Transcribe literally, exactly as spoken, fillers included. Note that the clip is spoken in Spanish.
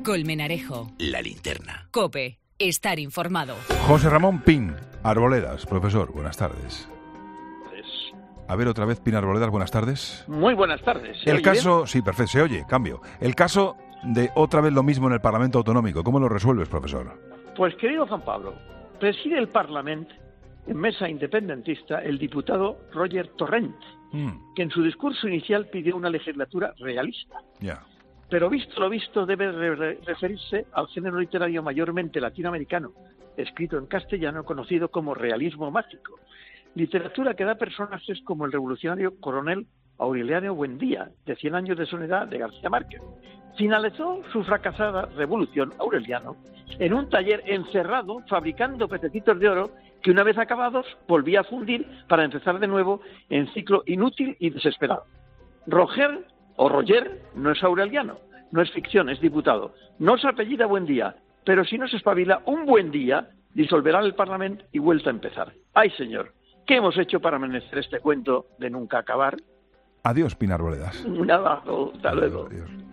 Colmenarejo. La linterna. COPE. Estar informado. José Ramón Pin Arboledas, profesor, buenas tardes. A ver, otra vez, Pin Arboledas, buenas tardes. Muy buenas tardes. El caso, bien? Sí, perfecto, se oye, cambio. El caso de otra vez lo mismo en el Parlamento Autonómico, ¿cómo lo resuelves, profesor? Pues, querido Juan Pablo, preside el Parlamento, en mesa independentista, el diputado Roger Torrent, mm. que en su discurso inicial pidió una legislatura realista. Ya. Yeah. Pero visto lo visto debe re- referirse al género literario mayormente latinoamericano, escrito en castellano, conocido como realismo mágico. Literatura que da personajes como el revolucionario coronel Aureliano Buendía, de Cien años de soledad, de García Márquez. Finalizó su fracasada revolución Aureliano en un taller encerrado fabricando pececitos de oro que, una vez acabados, volvía a fundir para empezar de nuevo en ciclo inútil y desesperado. Roger o Roger no es aureliano, no es ficción, es diputado. No se apellida Buendía, pero si no se espabila, un buen día disolverá el Parlamento y vuelta a empezar. ¡Ay, señor! ¿Qué hemos hecho para amanecer este cuento de nunca acabar? Adiós, Pin Arboledas. Un abrazo, hasta luego. Adiós.